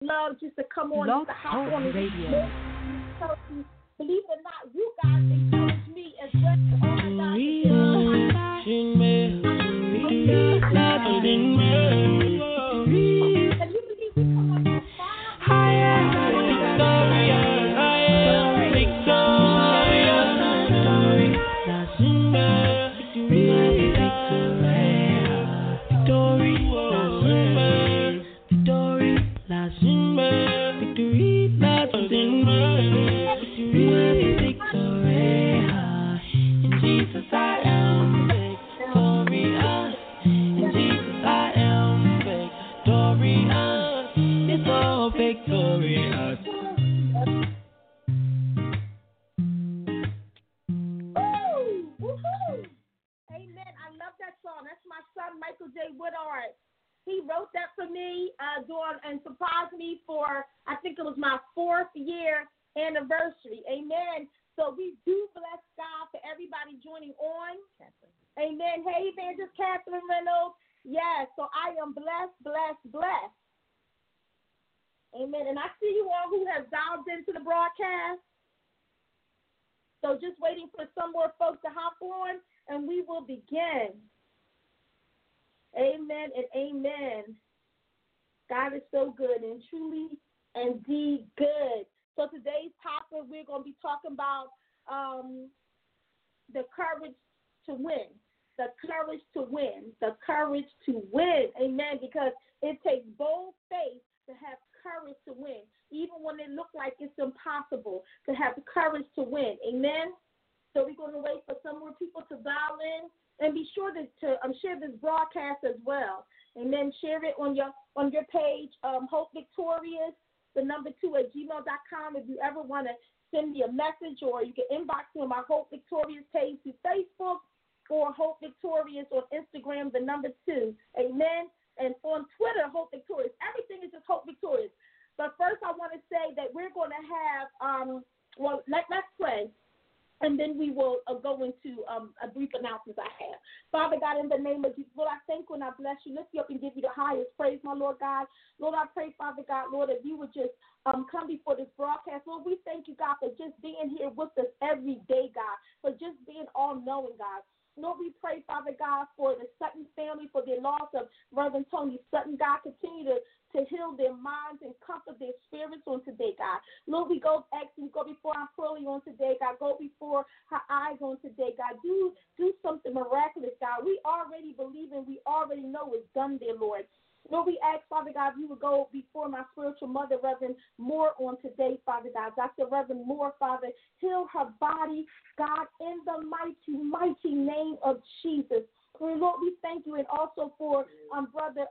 love just to come on, Blog just to hop Talk on and Radio. believe it or not, you guys encourage me as well. Oh my God. Can you believe we come on fire? Michael J. Woodard. He wrote that for me and surprised me for, I think it was my 4th year anniversary. Amen. So we do bless God for everybody joining on. Amen. Hey, Evangelist Catherine Reynolds. Yes, so I am blessed, blessed, blessed. Amen. And I see you all who have dialed into the broadcast. So just waiting for some more folks to hop on, and we will begin. Amen and amen. God is so good and truly indeed good. So today's topic, we're going to be talking about the courage to win. The courage to win. The courage to win. Amen. Because it takes bold faith to have courage to win. Even when it looks like it's impossible, to have the courage to win. Amen. So we're going to wait for some more people to dial in. And be sure to share this broadcast as well. And then share it on your page, Hope Victorious, the number 2@gmail.com. If you ever want to send me a message, or you can inbox me on my Hope Victorious page through Facebook, or Hope Victorious on Instagram, the number 2. Amen. And on Twitter, Hope Victorious. Everything is just Hope Victorious. But first I want to say that we're going to have, let's pray. And then we will go into a brief announcement I have. Father God, in the name of Jesus, Lord, I thank you and I bless you. Lift you up and give you the highest praise, my Lord God. Lord, I pray, Father God, Lord, if you would just come before this broadcast. Lord, we thank you, God, for just being here with us every day, God, for just being all-knowing, God. Lord, we pray, Father God, for the Sutton family, for their loss of Reverend Tony Sutton. God, continue to heal their minds and comfort their spirits on today, God. Lord, we go before our Pearlie on today, God. Go before her eyes on today, God. Do something miraculous, God. We already believe and we already know it's done there, Lord. Lord, we ask, Father God, you would go before my spiritual mother, Reverend Moore, on today, Father God. Dr. Reverend Moore, Father, heal her body, God, in the mighty, mighty name of Jesus. Lord, we thank you, and also for Brother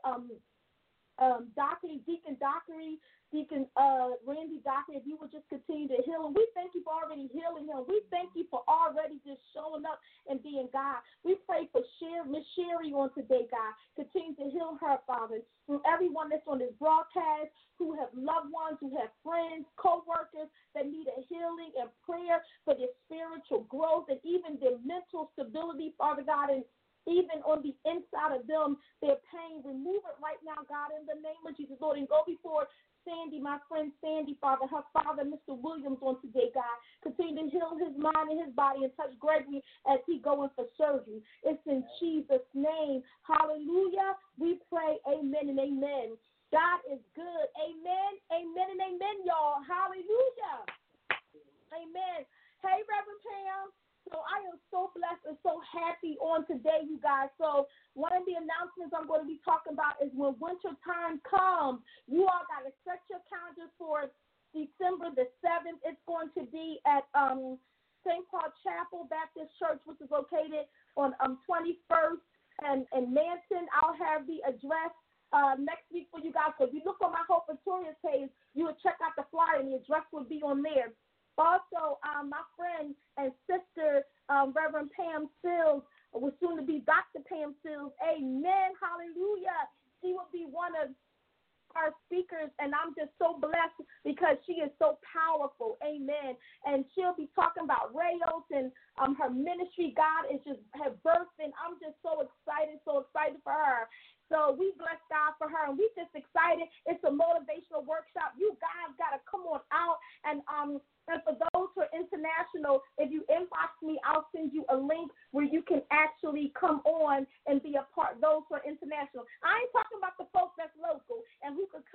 Deacon Dockery, Deacon Randy Dockery, if you would just continue to heal him. We thank you for already healing him. We thank you for already just showing up and being God. We pray for Miss Sherry on today, God. Continue to heal her, Father. And everyone that's on this broadcast, who have loved ones, who have friends, co-workers that need a healing and prayer for their spiritual growth and even their mental stability, Father God, and even on the inside of them, their pain, remove it right now, God, in the name of Jesus, Lord, and go before Sandy, my friend Sandy, Father, her father, Mr. Williams, on today, God. Continue to heal his mind and his body and touch Gregory as he going for surgery. It's in Jesus' name. Hallelujah. We pray amen and amen. God is good. Amen, amen, and amen, y'all. Hallelujah. Amen. Hey, Reverend Pam. So I am so blessed and so happy on today, you guys. So one of the announcements I'm going to be talking about is when winter time comes, you all got to set your calendars for December the 7th. It's going to be at St. Paul Chapel Baptist Church, which is located on 21st and Manson. I'll have the address next week for you guys. So if you look on my Hope Victorious page, you will check out the flyer, and the address will be on there. Also, my friend and sister, Reverend Pam Sills, will soon to be Dr. Pam Sills. Amen. Hallelujah. She will be one of our speakers, and I'm just so blessed because she is so powerful. Amen. And she'll be talking about Rayos and her ministry. God is just have birthed, and I'm just so excited for her. So we bless God for her, and we just excited. It's a motivational workshop.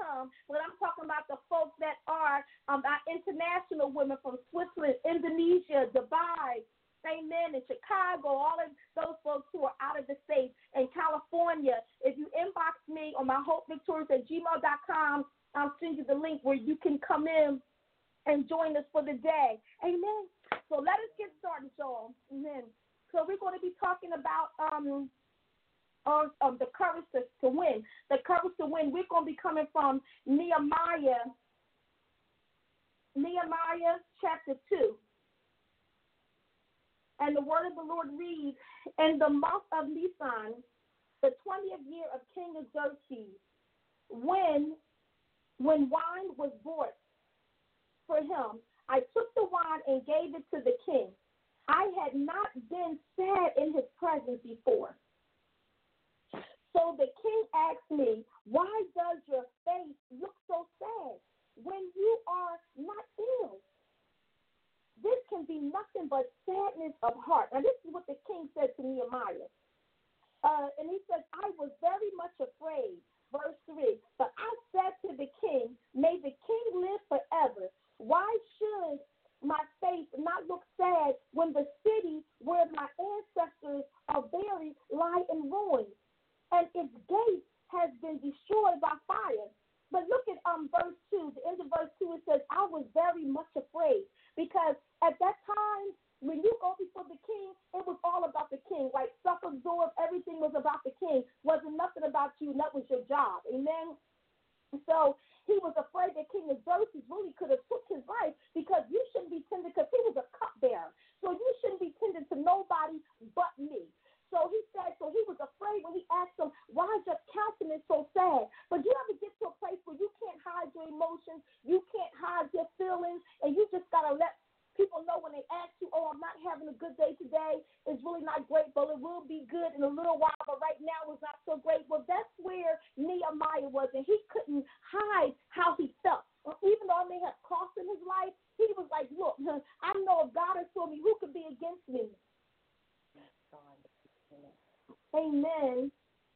come, but I'm talking about the folks that are our international women from Switzerland, Indonesia, Dubai, amen, in Chicago, all of those folks who are out of the States, in California. If you inbox me on my hopevictorious@gmail.com, I'll send you the link where you can come in and join us for the day. Amen. So let us get started, y'all. Amen. So we're going to be talking about the courage to win. The courage to win. We're going to be coming from Nehemiah chapter 2. And the word of the Lord reads, in the month of Nisan, the 20th year of King Xerxes, when wine was brought for him, I took the wine and gave it to the king. I had not been sad in his presence before. So the king asked me, why does your face look so sad when you are not ill? This can be nothing but sadness of heart. And this is what the king said to Nehemiah. And he says, I was very much afraid. Verse 3, but I said to the king, may the king live forever. Why should my face not look sad when the city where my ancestors are buried lie in ruins, and its gate has been destroyed by fire? But look at verse 2, the end of verse 2, it says, I was very much afraid, because at that time, when you go before the king, it was all about the king, right? Self-absorbed, everything was about the king. Wasn't nothing about you, and that was your job. Amen? So he was afraid that King Xerxes really could have took his life, because you shouldn't be tended, because he was a cupbearer. So you shouldn't be tended to nobody but me. So he said, so he was afraid when he asked him, why is your countenance so sad? But you ever get to a place where you can't hide your emotions, you can't hide your feelings, and you just got to let people know when they ask you, oh, I'm not having a good day today. It's really not great, but it will be good in a little while, but right now it's not so great. Well, that's where Nehemiah was, and he couldn't hide how he felt. Even though I may have cost him his life, he was like, look, I know if God is for me, who could be against me? Amen.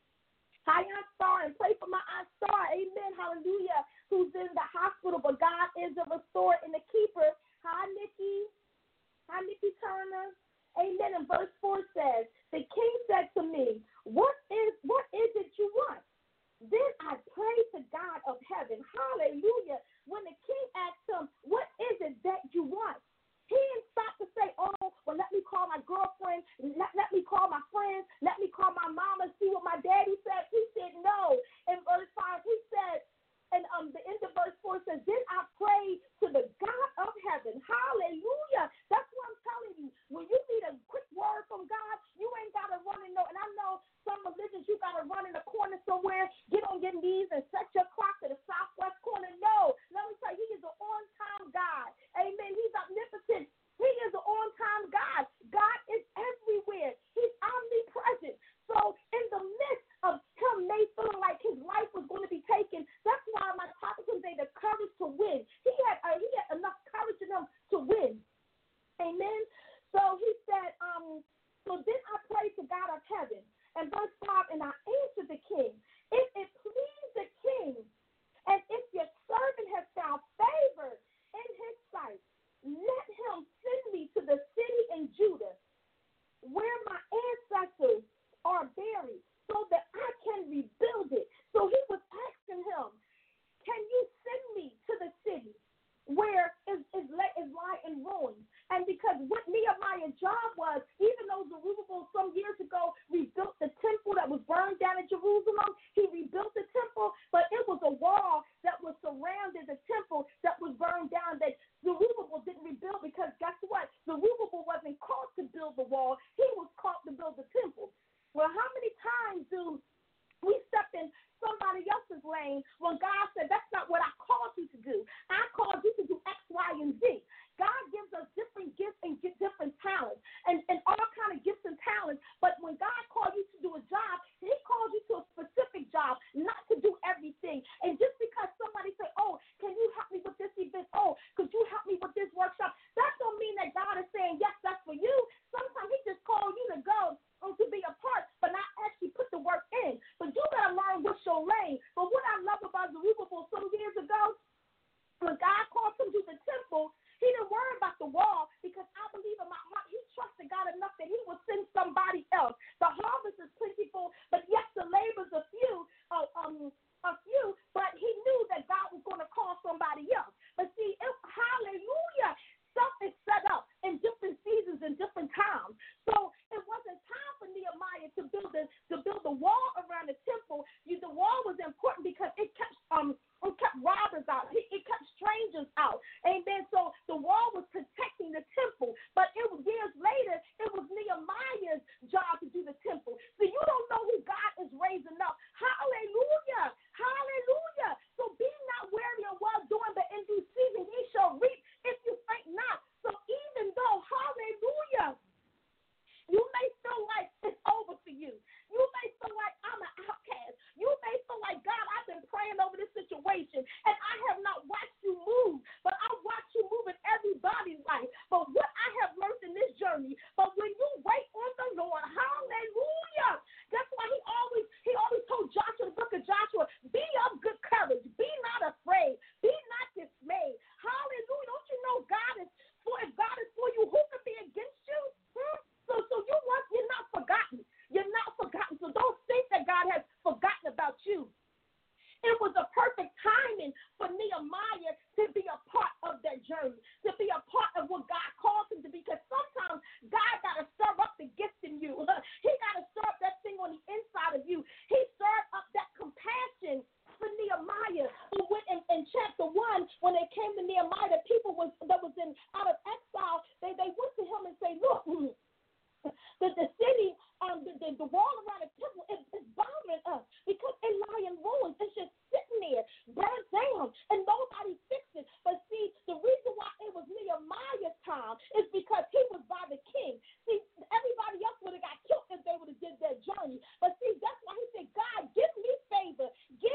Hi, Aunt Star, and pray for my Aunt Star. Amen. Hallelujah. Who's in the hospital, but God is a restorer and a keeper. Hi, Nikki. Hi, Nikki Turner. Amen. And verse 4 says, the king said to me, what is it you want? Then I prayed to God of heaven. Hallelujah. When the king asked him, what is it that you want? He didn't stop to say, oh, well, let me call my girlfriend, let me call my friends, let me call my mama, see what my daddy said. He said no. In verse 5, he said, and the end of verse 4 says, then I prayed to the God of heaven. Hallelujah. That's what I'm telling you. When you need a quick word from God, you ain't got to run and know. And I know some religions, you got to run in a corner somewhere, get on your knees and set your clock to the southwest corner. No. Let me tell you, he is an on-time God. Amen. He's omnipotent. He is an on-time God. God is everywhere. He's omnipresent. So in the midst of him may feeling like his life was going to be taken, that's why my topic today, the courage to win. He had enough courage in him to win. Amen. So he said, so then I prayed to God of heaven. And verse 5, and I answered the king, if it please the king, and if your servant has found favor in his sight, let him send me to the city in Judah, where my ancestors are buried, so that I can rebuild it. So he was asking him, can you send me to the city where is lie in ruins? And because what Nehemiah's job was, even though Zerubbabel some years ago rebuilt the temple that was burned down in Jerusalem, he rebuilt the temple, but it was a wall that was surrounding the temple that was burned down that Zerubbabel didn't rebuild, because guess what? Zerubbabel wasn't called to build the wall. He was called to build the temple. Well, how many times do we step in somebody else's lane when God said, that's not what I called you to do. I called you to do X, Y, and Z. God gives us different gifts and different talents and all kind of gifts and talents. But when God called you to do a job, he called you to a specific job, not out. It kept strangers out. Amen. So the wall was protecting the temple. But it was years later, it was Nehemiah's job to do the temple. So you don't know who God is raising up. Hallelujah. Hallelujah. So be not weary of well doing, but in due season ye shall reap if you faint not. So even though, hallelujah, you may feel like it's over for you. You may feel like I'm an outcast. You may feel like, God, I've been praying over this situation, and I have not watched you move, but I watched you move in everybody's life. But what I have learned in this journey, but when you wait on the Lord, hallelujah, that's why he always told Joshua, the book of Joshua, be of good courage. Be not afraid. Be not dismayed. Hallelujah. Don't you know if God is for you, who can be against you? So you're not forgotten. You're not forgotten. So don't think that God has forgotten about you. It was a perfect timing for Nehemiah to be a part of that journey, to be a part of what God calls him to be. Because sometimes God got to stir up the gift in you. He got to stir up that thing on the inside of you. He stirred up that compassion for Nehemiah. Who went in chapter 1, when they came to Nehemiah, the people that was out of exile, they went to him and say, look, the city, the wall around the temple is bothering us because it lie in ruins. It's just sitting there, burnt down, and nobody fixed it. But see, the reason why it was Nehemiah's time is because he was by the king. See, everybody else would have got killed if they would have did their journey. But see, that's why he said, God, give me favor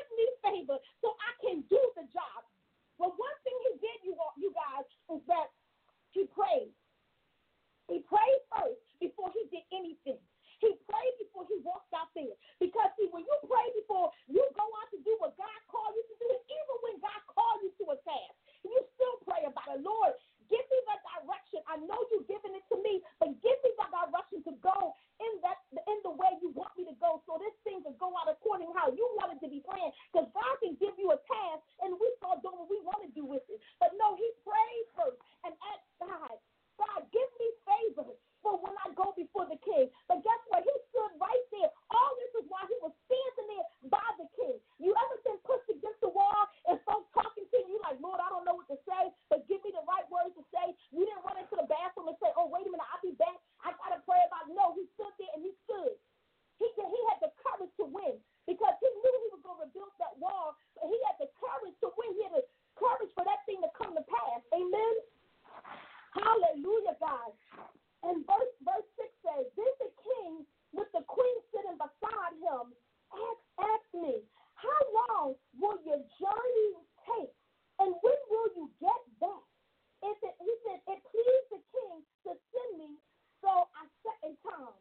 so I can do the job. Well, one thing he did, you guys, is that he prayed. He prayed first before he did anything. He prayed before he walked out there. Because, see, when you pray before you go out to do what God called you to do, and even when God called you to a task, you still pray about it. Lord, give me the direction. I know you've given it to me, but give me the direction to go in the way you want me to go, so this thing can go out according to how you want it to be planned. Because God can give you a task, and we start doing what we want to do with it. But no, he prayed first and asked God, give me favor for when I go before the king. But guess what? He stood right there. All this is why he was standing there by the king. You ever been pushed against the wall and folks talking to you like, Lord, I don't know what to say, but give me the right words to say. You didn't run into the bathroom and say, oh, wait a minute, I'll be back. I got to pray about it. No, he stood there and he stood. He had the courage to win because he knew he was going to rebuild that wall. But he had the courage to win. He had the courage for that thing to come to pass. Amen. Hallelujah, God. And verse 6 says, then the king with the queen sitting beside him asked me, how long will your journey take? And when will you get back? He said, it pleased the king to send me, so I set in time.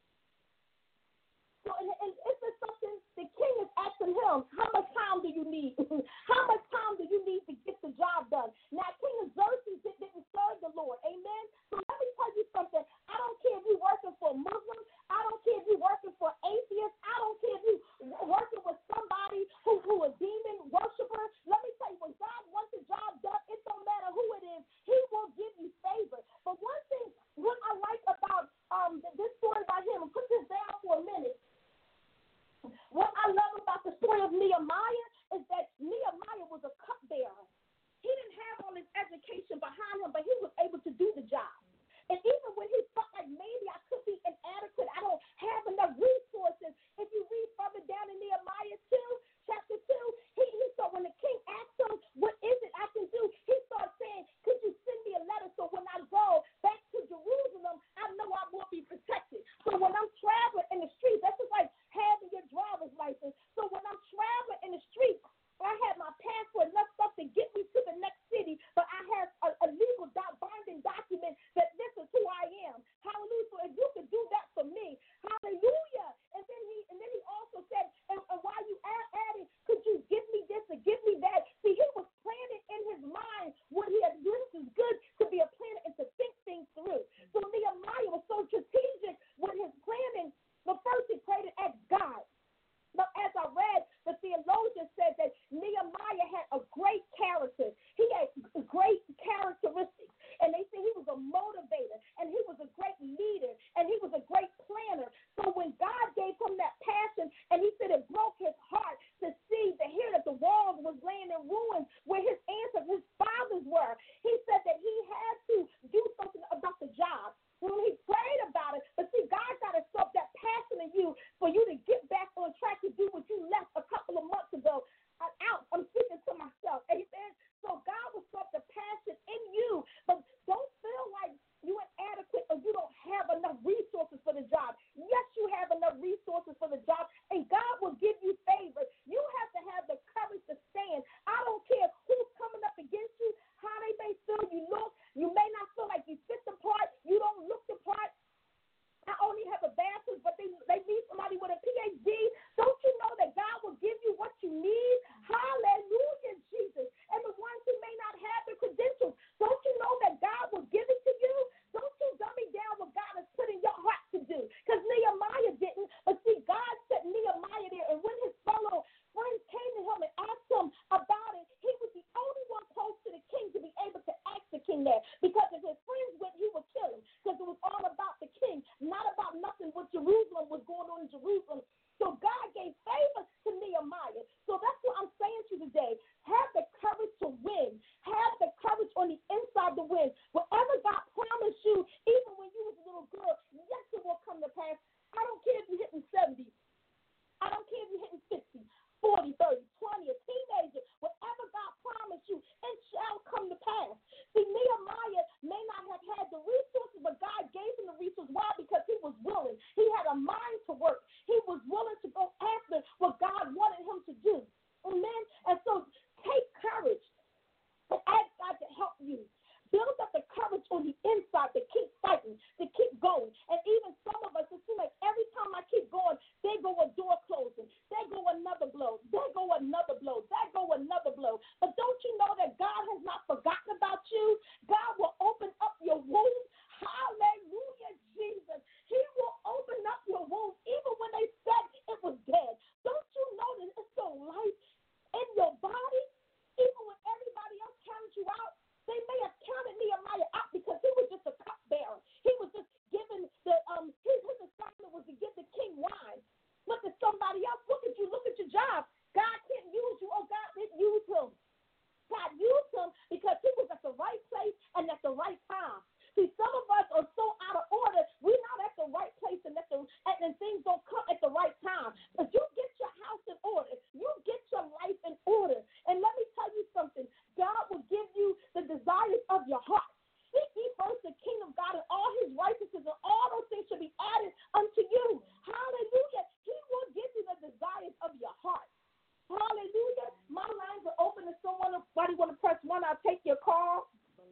So, and if it's something, the king is asking him, how much time do you need? How much time do you need to get the job done? Now, King Xerxes didn't serve the Lord. Amen? So let me tell you something. I don't care if you're working for Muslims. I don't care if you're working for atheists. I don't care if you're working with somebody who a demon worshiper. Let me tell you, when God wants the job done, it don't matter who it is. He will give you favor. But one thing, what I like about this story about him, and put this down for a minute. What I love about the story of Nehemiah is that Nehemiah was a cupbearer. He didn't have all his education behind him, but he was able to do the job. And even when he felt like maybe I could be inadequate, I don't have enough resources. If you read further down in Nehemiah 2, chapter 2, he said when the king asked him, what is it I can do? He started saying, could you send me a letter so when I go back to Jerusalem, I know I will be protected. So when I'm traveling in the streets, that's just like having your driver's license. So when I'm traveling in the streets, I have my passport, enough stuff to get me to the next city, but I have a legal binding document that this is who I am. Hallelujah. So if you could do that for me, hallelujah. And then he also said, and while you added, could you give me this or give me that? See, he was planning in his mind what he had. This is good to be a planner and to think things through. So Nehemiah was so strategic with his planning. But first he prayed and asked God. But as I read, the theologian said that Nehemiah had a great character. He had great characteristics. And they say he was a motivator, and he was a great leader, and he was a great planner. So when God gave him that passion, and he said it broke his heart to hear that the walls was laying in ruins where king there. Because if his friends went, he would kill him. Because it was all about the king, not about nothing with Jerusalem, was going on in Jerusalem. So God gave favor to Nehemiah. So that's what I'm saying to you today. Have the courage to win. Have the courage on the inside to win. Whatever God promised you, even when you was a little girl, yes, it will come to pass. I don't care if you're hitting 70. I don't care if you're hitting 60, 40, 30, 20, a teenager. Whatever God promised you, it shall come to pass. See, Nehemiah may not have had the resources, but God gave him the resources. Why? Because he was willing. He had a mind to work. He was willing to go after what God wanted him to do. Amen? And so take courage and ask God to help you. Build up the courage on the inside to keep fighting, to keep going. And even some of us, it seems like every time I keep going, there go a door closing. There go another blow. There go another blow. There go another blow. But don't you know that God has not forgotten about you? God will open up your wounds. Hallelujah, Jesus. He will open up your wounds even when they said it was dead. Don't you know that it's still life in your body? Even when everybody else counted you out, they may have counted Nehemiah out because he was just a cupbearer. He was just given his assignment was to give the king wine. Look at somebody else. Look at you. Look at your job. God can't use you. Oh, God didn't use him. God used him because he was at the right place and at the right time. See, some of us are so out of order. We're not at the right place and things don't come at the right time. But you get your house in order. You get your life in order. And let me tell you something. God will give you the desires of your heart. Seek ye first the kingdom of God and all his righteousness, and all those things should be added unto you. Hallelujah. He will give you the desires of your heart. Hallelujah. My lines are open to someone. Anybody want to press one? I'll take your call.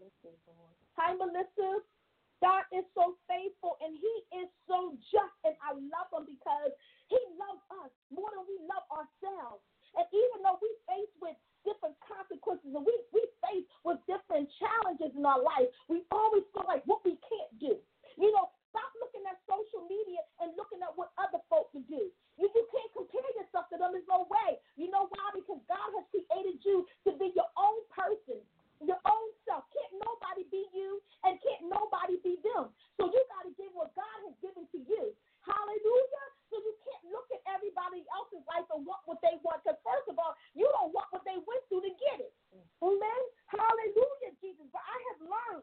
Hi, Melissa. God is so faithful and he is so just, and I love him because he loves us more than we love ourselves. And even though we face with different consequences and we face with different challenges in our life, we always feel like what we can't do. You know, stop looking at social media and looking at what other folks do. You can't compare yourself to them. There's no way. You know why? Because God has created you to be your own person, your own self. Can't nobody be you and can't nobody be them. So you got to give what God has given to you. Hallelujah. So you can't look at everybody else's life and want what they want. Because first of all, you don't want what they went through to get it. Amen. Hallelujah, Jesus. But I have learned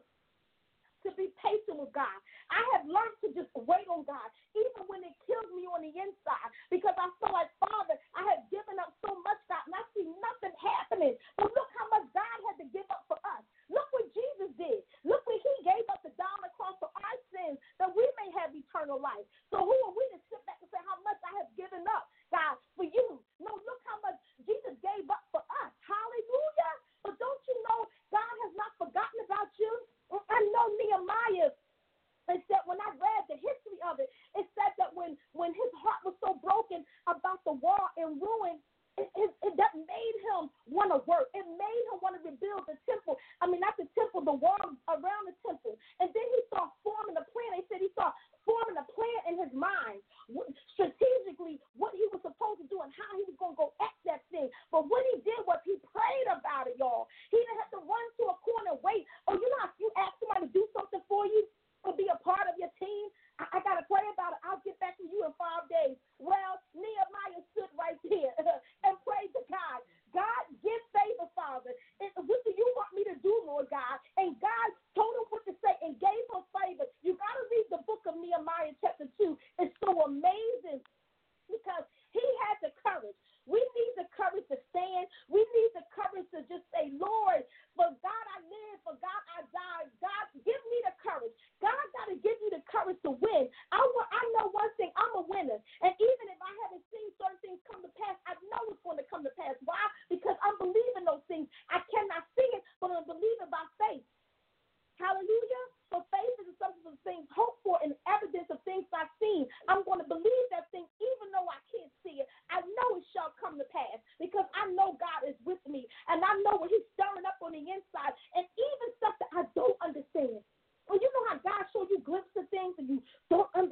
to be patient with God. I have learned to just wait on God, even when it kills me on the inside, because I feel like, Father, I have given up so much, God, and I see nothing happening. But look how much God had to give up for us. Look what Jesus did. Look what he gave up to die on the cross for our sins, that we may have eternal life. So who are we to sit back and say how much I have given up, God, for you? No, look how much Jesus gave up for us. Hallelujah. But don't you know God has not forgotten about you? I know Nehemiah, it said, when I read the history of it, it said that when his heart was so broken about the wall and ruin, that made him want to work. It made him want to rebuild the temple. I mean, not the temple, the wall around the temple. And then he started forming a plan. They said he started forming a plan in his mind, strategically, what he was supposed to do and how he was going to go at that thing. But what he did was he prayed about it, y'all. He didn't have to run to a corner and wait. Oh, you know, if you ask somebody to do something for you or be a part of your team, I got to pray about it. I'll get back to you in 5 days. Well, Nehemiah stood right there and prayed to God. God, give favor, Father. And what do you want me to do, Lord God? And God told him what to say and gave him favor. You got to read the book of Nehemiah chapter 2. It's so amazing because he had the courage. We need the courage to stand. We need the courage to just say, Lord, for God I live, for God I die. God, give me the courage. God got to give you the courage to win. I know one thing, I'm a winner. And even if I haven't seen certain things come to pass, I know it's going to come to pass. Why? Because I'm believing those things. I cannot see it, but I'm believing by faith. Hallelujah. So faith is the substance of things hoped for and evidence of things not seen. I'm going to believe that thing even though I can't see it. I know it shall come to pass because I know God is with me. And I know what he's stirring up on the inside. And even stuff that I don't understand. Well, you know how God shows you glimpses of things and you don't understand.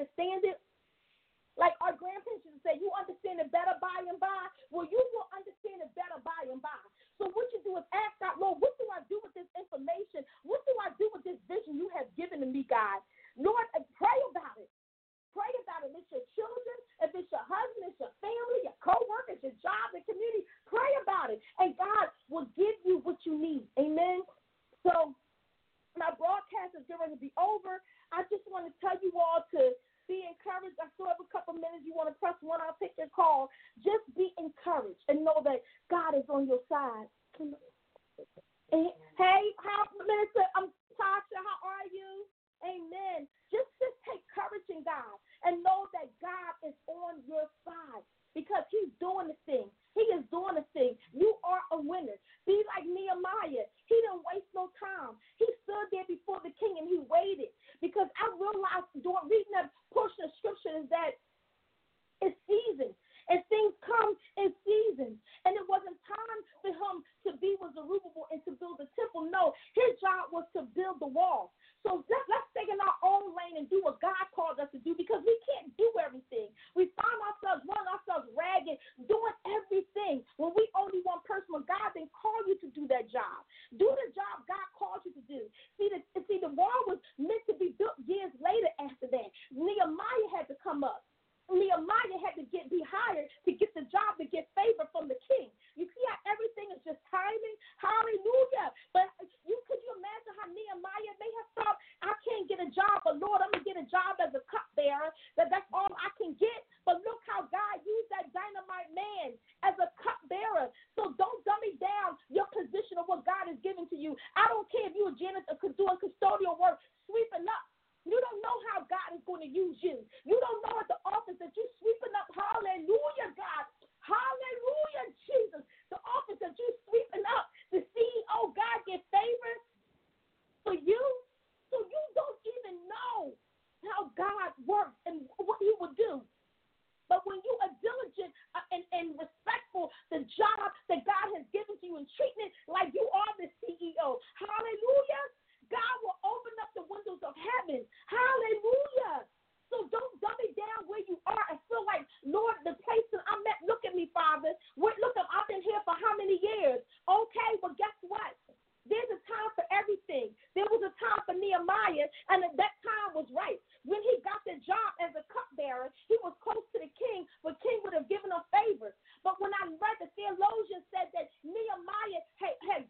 Hey, how, Minister Tasha, how are you? Amen. Just take courage in God and know that God is on your side because he's doing the thing. He is doing the thing. You are a winner. Be like Nehemiah. He didn't waste no time. He stood there before the king and he waited because I realized during reading that portion of scripture is that it's season. And things come in seasons. And it wasn't time for him to be with Zerubbabel and to build the temple. No, his job was to build the wall. So let's stay in our own lane and do what God called us to do because we can't do everything. We find ourselves running ourselves ragged, doing everything when we only one person. When God didn't call you to do that job. Do the job God called you to do. See, the wall was meant to be built years later after that. Nehemiah had to come up. Nehemiah had to be hired to get the job, to get favor from the king. You see how everything is just timing? Hallelujah. But could you imagine how Nehemiah may have thought, I can't get a job, but Lord, I'm going to get a job as a cupbearer. That's all I can get. But look how God used that dynamite man as a cupbearer. So don't dummy down your position of what God has given to you. I don't care if you're a janitor doing custodial work, sweeping up. You don't know how God is going to use you. You don't know at the office that you're sweeping up. Hallelujah, God. Hallelujah, Jesus. The office that you're sweeping up. The CEO, God, get favor for you. So you don't even know how God works and what he will do. But when you are diligent and respectful, the job that God has given to you and treating it like you are the CEO. Hallelujah. God will open up the windows of heaven. Hallelujah. So don't dummy down where you are and feel like, Lord, the place that I'm at, look at me, Father. Look, I've been here for how many years? Okay, well, guess what? There's a time for everything. There was a time for Nehemiah, and that time was right. When he got the job as a cupbearer, he was close to the king, but king would have given him favor. But when I read, the theologian said that Nehemiah had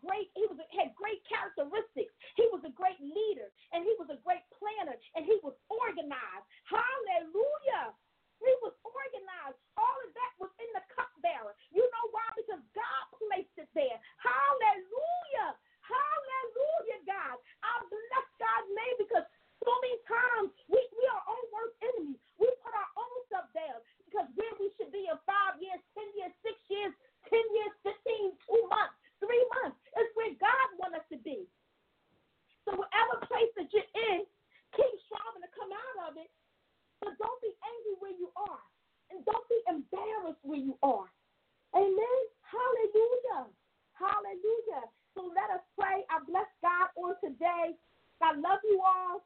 great characteristics. He was a great leader, and he was a great planner, and he was organized. Hallelujah. He was organized. All of that was in the cupbearer. You know why? Because God placed it there. Hallelujah. Hallelujah, God. I bless God's name because so many times we are our own worst enemies. We put our own stuff down because where we should be in 5 years, 10 years, 6 years, 10 years, 15, 2 months, 3 months is where God wants us to be. So whatever place that you're in, keep striving to come out of it, but don't be angry where you are, and don't be embarrassed where you are. Amen? Hallelujah. Hallelujah. So let us pray. I bless God on today. I love you all.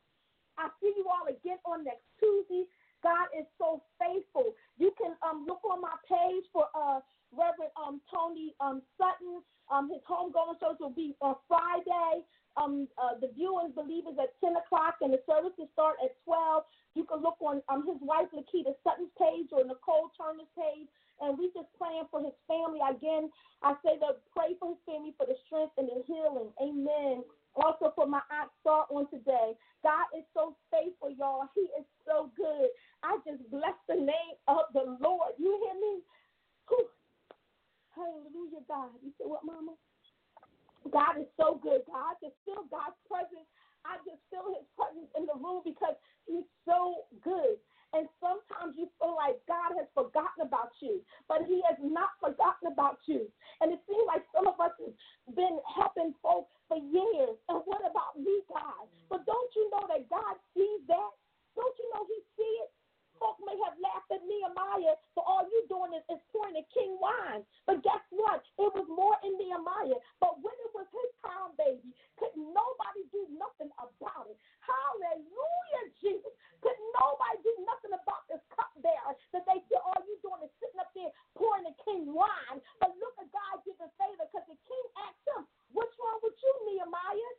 I see you all again on next Tuesday. God is so faithful. You can look on my page for Reverend Tony Sutton. His homegoing service will be on Friday. The viewing, believe, is at 10 o'clock, and the services start at 12. You can look on his wife, Lakita Sutton's page or Nicole Turner's page, and we just praying for his family. Again, I say that pray for his family for the strength and the healing. Amen. Also for my Aunt Star on today. God is so faithful, y'all. He is so good. I just bless the name of the Lord. You hear me? Whew. Hallelujah, God. You said what, Mama? God is so good. God, I just feel God's presence. I just feel his presence in the room because he's so good. And sometimes you feel like God has forgotten about you, but he has not forgotten about you. And it seems like some of us have been helping folks for years. And what about me, God? But don't you know that God sees that? Don't you know he sees it? Folk may have laughed at Nehemiah, but all you doing is pouring the king wine. But guess what? It was more in Nehemiah. But when it was his time, baby, could nobody do nothing about it. Hallelujah, Jesus. Could nobody do nothing about this cupbearer that they said all you doing is sitting up there pouring the king wine. But look at God giving favor because the king asked him, what's wrong with you, Nehemiah?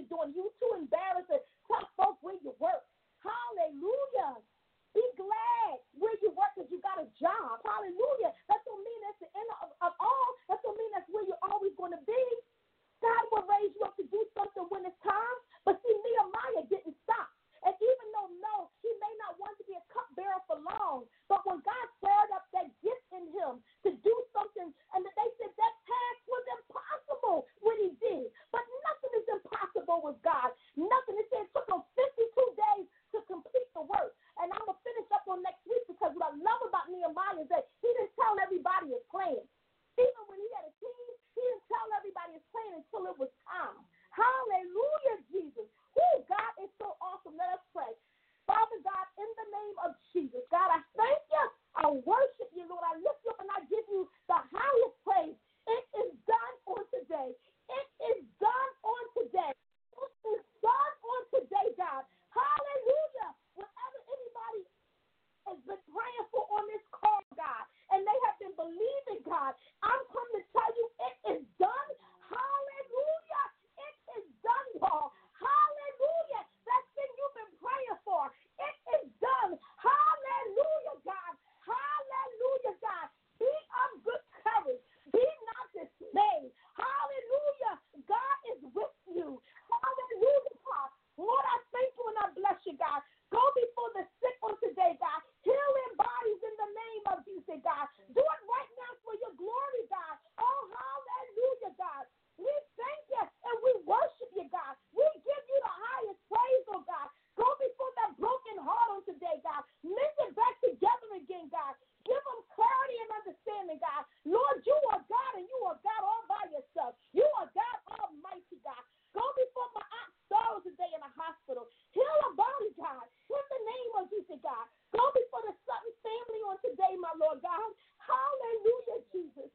doing. You too embarrassed to tell folks where you work. Hallelujah. Be glad where you work because you got a job. Hallelujah. That don't mean that's the end of all. That don't mean that's where you're always going to be. God will raise you up to do something when it's time. But see, Nehemiah didn't stop. And even though, no, he may not want to be a cupbearer for long, but when God stirred up that gift in him to do something, and they said that task was impossible when he did. But nothing is impossible with God. Nothing. It said it took him 52 days to complete the work. And I'm going to finish up on next week because what I love about Nehemiah is that he didn't tell everybody his plan. Even when he had a team, he didn't tell everybody his plan until it was time. Hallelujah, Jesus. Oh, God is so awesome. Let us pray. Father God, in the name of Jesus, God, I thank you. I worship you, Lord. I lift you up and I give you the highest praise. It is done on today. It is done on today. It is done on today, God. Hallelujah. Whatever anybody has been praying for on this call, God, and they have been believing, God, I'm come to tell you it is done. Hallelujah. It is done, Paul. Hallelujah. That thing you've been praying for, it is done. Hallelujah, God. Hallelujah, God. Be of good courage. Be not dismayed. Hallelujah. God is with you. Hallelujah, God. Lord, I thank you and I bless you, God. Go before the sick on today, God. Heal their bodies in the name of Jesus, God. Do it right now for your glory, God. Oh, hallelujah, God. We thank you and we worship you, God. We give you the highest praise, oh God. Go before that broken heart on today, God. Mend it back together again, God. Give them clarity and understanding, God. Lord, you are God and you are God all by yourself. You are God Almighty, God. Go before my aunt Sorrow today in the hospital. Heal her body, God. In the name of Jesus, God. Go before the Sutton family on today, my Lord God. Hallelujah, Jesus.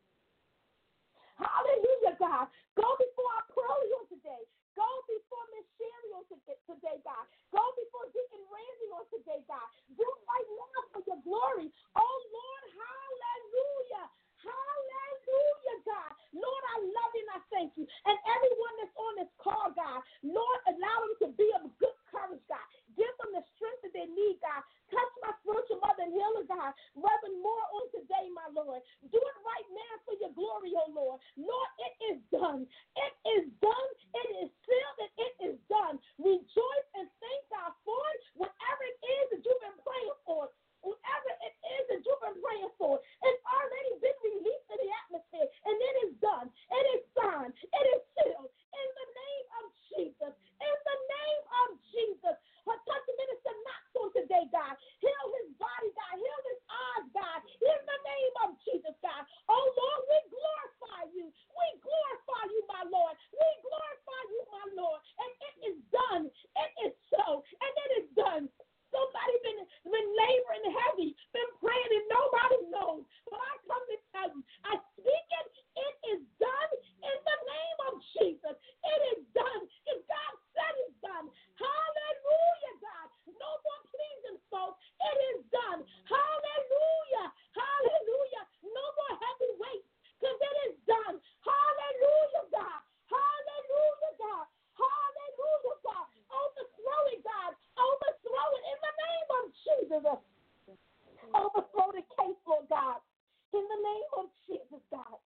Hallelujah, God. Go before our Pearlie on today. Go before Miss Sherry on today, God. Go before Deacon Randy on today, God. Do it right now for your glory. Oh, Lord, hallelujah. Hallelujah, God. Lord, I love you and I thank you. And everyone that's on this call, God, Lord, allow them to be of good courage, God. Give them the strength that they need, God. Touch my spiritual mother and healer, God. Reverend Moore on today, my Lord. Do it right now for your glory, oh Lord. Lord, it is done. It is done. It is sealed and it is done. Rejoice and thank God for it. Whatever it is that you've been praying for, whatever it is that you've been praying for, it's already been released in the atmosphere, and it is done. It is signed. It is sealed. In the name of Jesus. In the name of Jesus. Touch Minister Knox on today, God. Heal his body, God. Heal his eyes, God. In the name of Jesus, God. Oh, Lord, we glorify you. We glorify you, my Lord. We glorify you, my Lord. And it is done. It is so. And it is done. Somebody been laboring heavy, been praying, and nobody knows. But I come to tell you, I speak it. It is done in the name of Jesus. It is done. If God said it's done, hallelujah, God. No more pleasing, folks. It is done. Hallelujah. Hallelujah. No more heavy weights, because it is done. Hallelujah, God. Hallelujah, God. Hallelujah, God. Overthrow it, God. Overthrow it in the name of Jesus. Overthrow the case, Lord God. In the name of Jesus, God.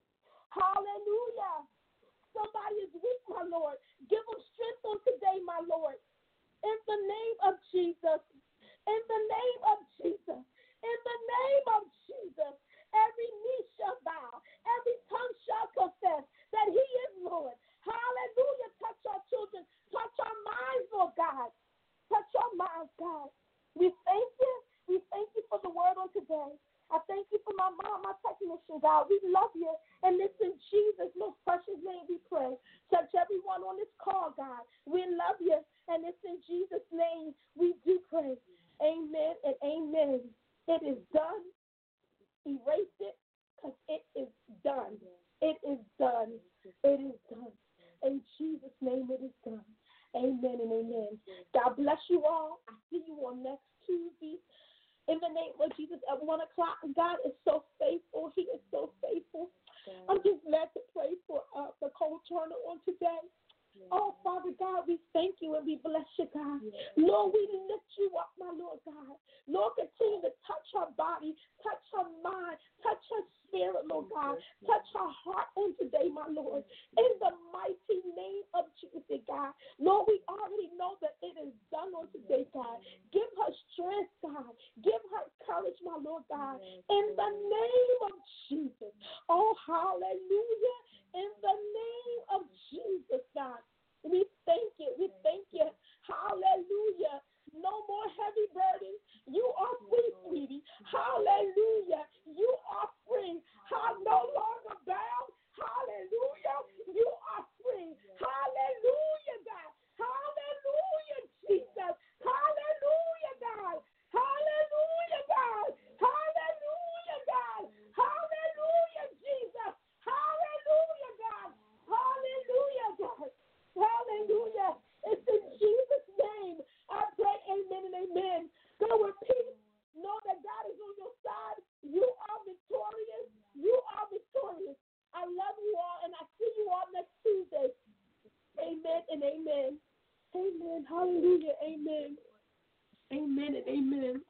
Hallelujah. Somebody is weak, my Lord. Give them strength on today, my Lord. In the name of Jesus. In the name of Jesus. In the name of Jesus. Every knee shall bow. Every tongue shall confess that he is Lord. Hallelujah. Touch our children. Touch our minds, Lord God. Touch our minds, God. We thank you. We thank you for the word on today. I thank you for my mom, my technician, God. We love you. And it's in Jesus' most precious name we pray. Touch everyone on this call, God. We love you. And it's in Jesus' name we do pray. Amen and amen. It is done. Erase it because it is done. It is done. It is done. In Jesus' name it is done. Amen and amen. God bless you all. I see you on next Tuesday. In the name of Jesus at 1 o'clock. God is so faithful. He is so faithful. I'm just glad to pray for Nicole Turner on today. Oh, Father God, we thank you and we bless you, God. Lord, we lift you up, my Lord God. Lord, continue to touch her body, touch her mind, touch her spirit, Lord God. Touch her heart on today, my Lord. In the mighty name of Jesus, God. Lord, we already know that it is done on today, God. Give her strength, God. Give her courage, my Lord God. In the name of Jesus. Oh, hallelujah. In the name of Jesus, God. We thank you. We thank you. Hallelujah. No more heavy burdens. You are free, sweetie. Hallelujah. You are free. No longer bound. Hallelujah. You are free. Hallelujah, God. Hallelujah, Jesus. Hallelujah, God. Hallelujah, God. Hallelujah, God. Hallelujah, Jesus. Hallelujah, God. Hallelujah, God. Hallelujah. It's in Jesus' name. I pray amen and amen. Go with peace. Know that God is on your side. You are victorious. You are victorious. I love you all, and I see you all next Tuesday. Amen and amen. Amen. Hallelujah. Amen. Amen and amen.